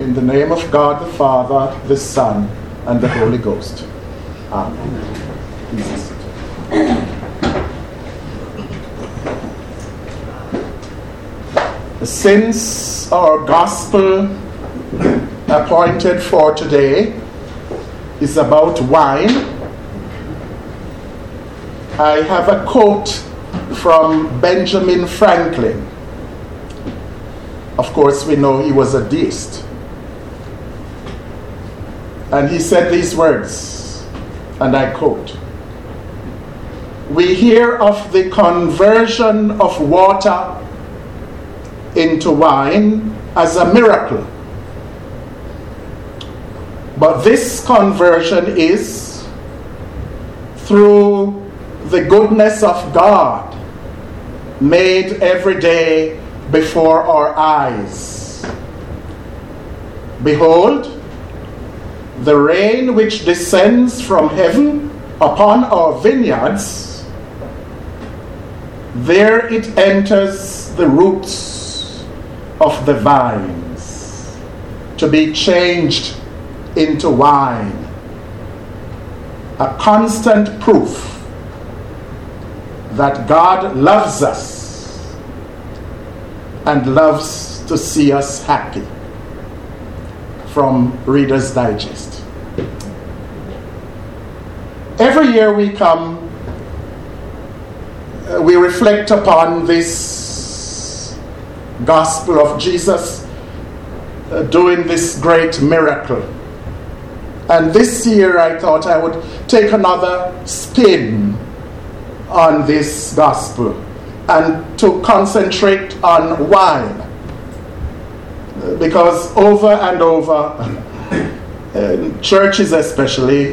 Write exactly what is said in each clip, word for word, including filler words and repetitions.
In the name of God the Father, the Son, and the Holy Ghost. Amen. Please sit. Since our gospel appointed for today is about wine, I have a quote from Benjamin Franklin. Of course, we know he was a deist. And he said these words, and I quote, "We hear of the conversion of water into wine as a miracle. But this conversion is through the goodness of God made every day before our eyes. Behold, the rain which descends from heaven upon our vineyards, there it enters the roots of the vines to be changed into wine, a constant proof that God loves us and loves to see us happy." From Reader's Digest. Every year we come, uh, we reflect upon this gospel of Jesus uh, doing this great miracle. And this year I thought I would take another spin on this gospel and to concentrate on wine. Because over and over, in churches especially,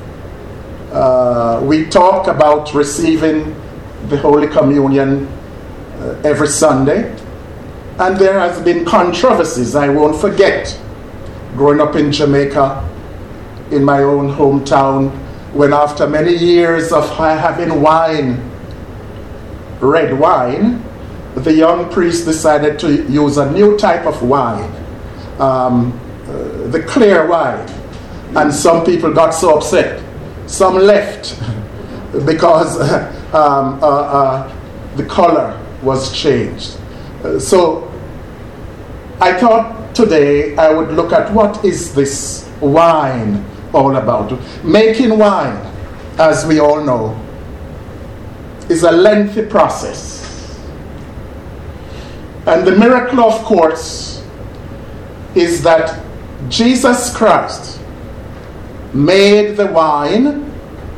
uh, we talk about receiving the Holy Communion uh, every Sunday. And there has been controversies, I won't forget. Growing up in Jamaica, in my own hometown, when after many years of having wine, red wine, the young priest decided to use a new type of wine, um, uh, the clear wine. And some people got so upset. Some left because uh, um, uh, uh, the color was changed. Uh, so I thought today I would look at what is this wine all about. Making wine, as we all know, is a lengthy process. And the miracle, of course, is that Jesus Christ made the wine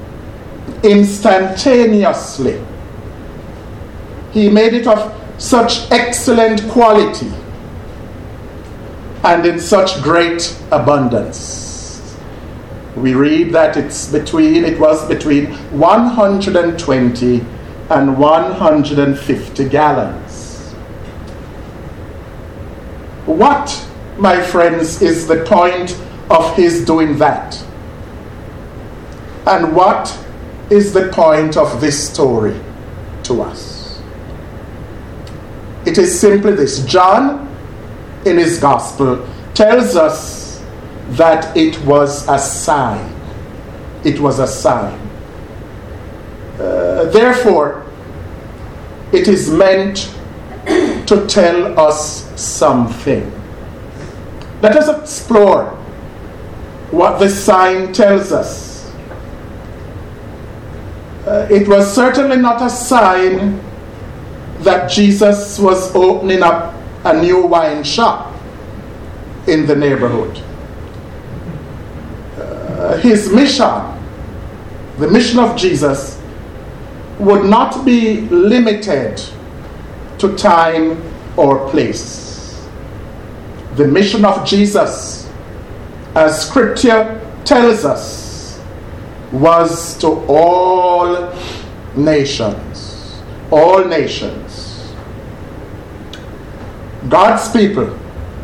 instantaneously. He made it of such excellent quality and in such great abundance. We read that it's between it was between one hundred twenty and one hundred fifty gallons. What, my friends, is the point of his doing that? And what is the point of this story to us? It is simply this. John, in his gospel, tells us that it was a sign. It was a sign. Uh, therefore, it is meant to tell us something. Let us explore what the sign tells us. Uh, it was certainly not a sign that Jesus was opening up a new wine shop in the neighborhood. Uh, his mission, the mission of Jesus, would not be limited to time or place. The mission of Jesus, as Scripture tells us, was to all nations. All nations. God's people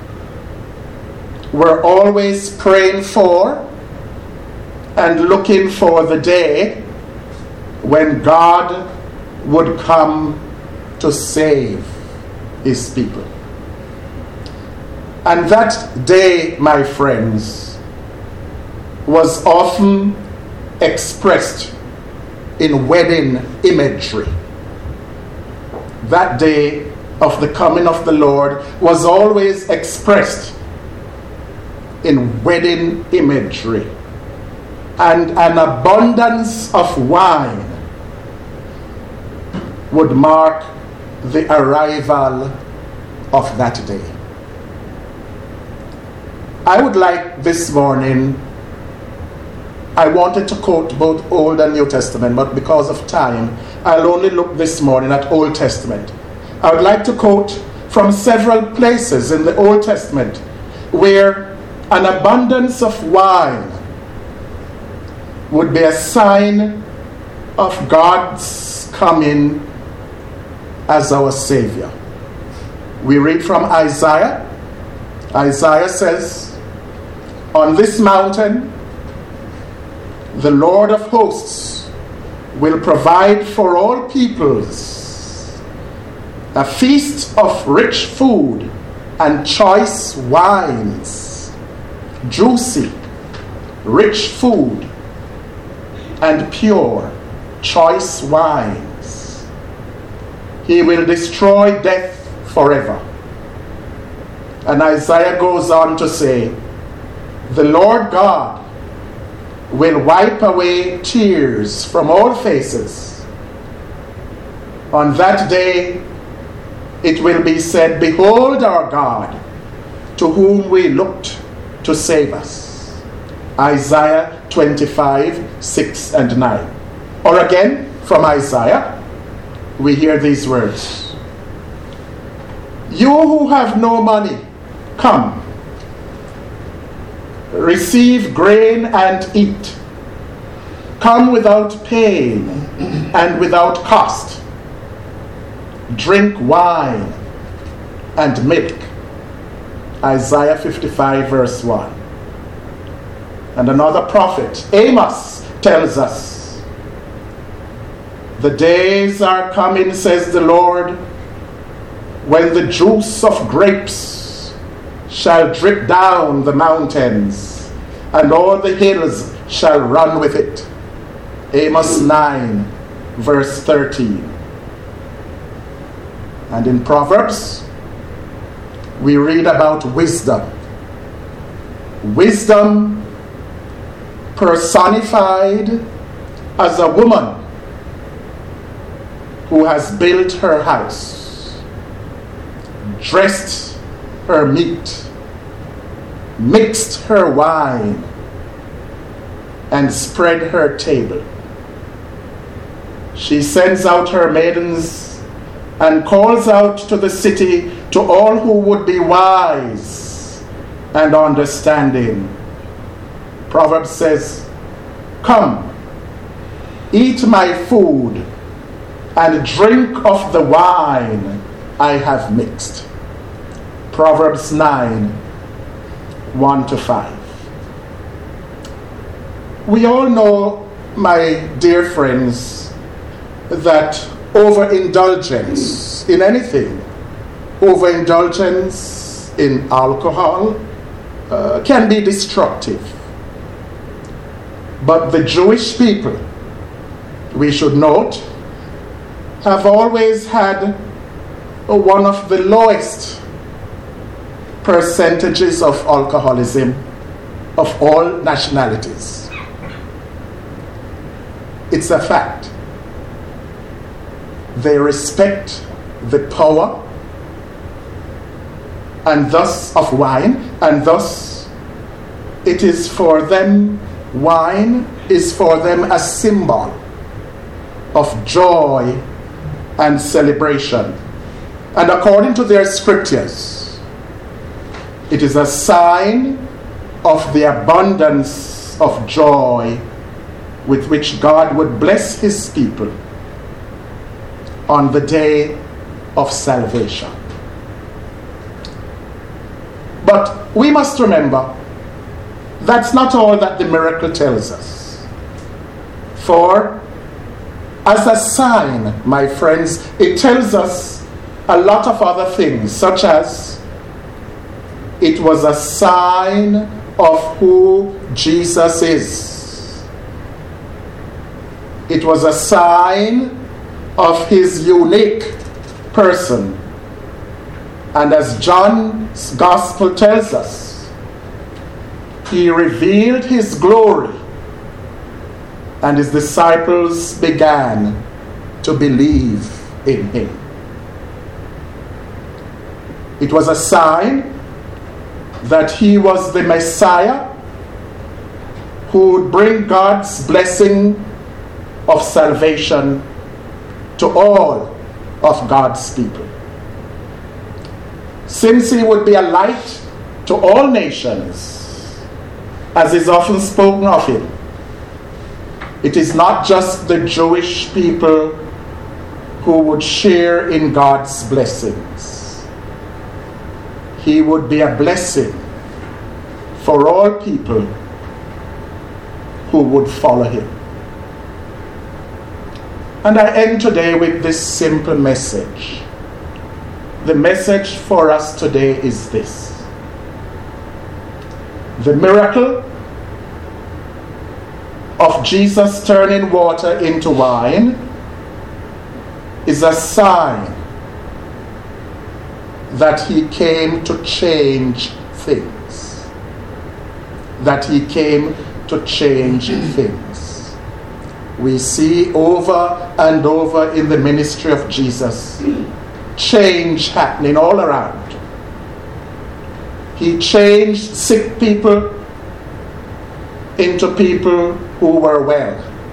were always praying for and looking for the day when God would come to save his people. And that day, my friends, was often expressed in wedding imagery. That day of the coming of the Lord was always expressed in wedding imagery. And an abundance of wine would mark the arrival of that day. I would like this morning, I wanted to quote both Old and New Testament, but because of time, I'll only look this morning at Old Testament. I would like to quote from several places in the Old Testament where an abundance of wine would be a sign of God's coming as our Savior. We read from Isaiah. Isaiah says, "On this mountain, the Lord of hosts will provide for all peoples a feast of rich food and choice wines, juicy, rich food, and pure, choice wines. He will destroy death forever." And Isaiah goes on to say, "The Lord God will wipe away tears from all faces. On that day it will be said, 'Behold our God, to whom we looked to save us.'" Isaiah twenty-five, six and nine. Or again, from Isaiah, we hear these words. "You who have no money, come, receive grain and eat. Come without pain and without cost. Drink wine and milk." Isaiah fifty-five, verse one. And another prophet, Amos, tells us, "The days are coming, says the Lord, when the juice of grapes shall drip down the mountains, and all the hills shall run with it." Amos nine, verse thirteen. And in Proverbs, we read about wisdom. Wisdom personified as a woman who has built her house, dressed her meat, mixed her wine, and spread her table. She sends out her maidens and calls out to the city to all who would be wise and understanding. Proverbs says, "Come, eat my food and drink of the wine I have mixed." Proverbs nine, one to five. We all know, my dear friends, that overindulgence in anything, overindulgence in alcohol, uh, can be destructive. But the Jewish people, we should note, have always had one of the lowest percentages of alcoholism of all nationalities. It's a fact. They respect the power and thus of wine, and thus it is for them, wine is for them a symbol of joy and celebration. And according to their scriptures, it is a sign of the abundance of joy with which God would bless his people on the day of salvation. But we must remember, that's not all that the miracle tells us. For as a sign, my friends, it tells us a lot of other things, such as it was a sign of who Jesus is. It was a sign of his unique person. And as John's Gospel tells us, he revealed his glory, and his disciples began to believe in him. It was a sign that he was the Messiah who would bring God's blessing of salvation to all of God's people. Since he would be a light to all nations, as is often spoken of him, it is not just the Jewish people who would share in God's blessings. He would be a blessing for all people who would follow him. And I end today with this simple message. The message for us today is this: the miracle of Jesus turning water into wine is a sign that he came to change things. That he came to change things. We see over and over in the ministry of Jesus change happening all around. He changed sick people into people who were well.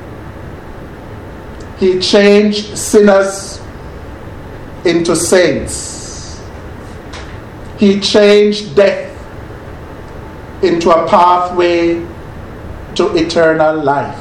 He changed sinners into saints. He changed death into a pathway to eternal life.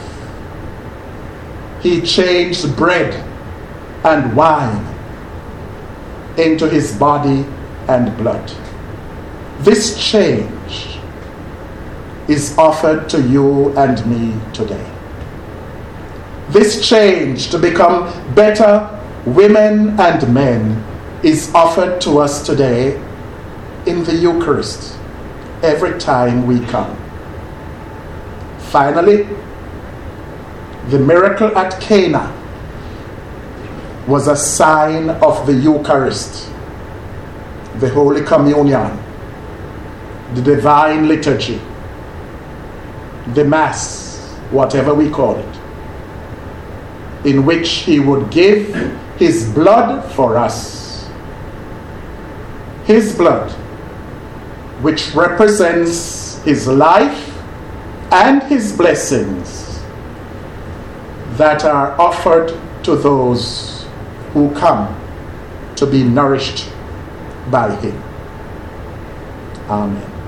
He changed bread and wine into his body and blood. This change is offered to you and me today. This change to become better women and men is offered to us today in the Eucharist every time we come. Finally, the miracle at Cana was a sign of the Eucharist, the Holy Communion, the Divine Liturgy, the Mass, whatever we call it, in which he would give his blood for us. His blood, which represents his life and his blessings that are offered to those who come to be nourished by him. Amen.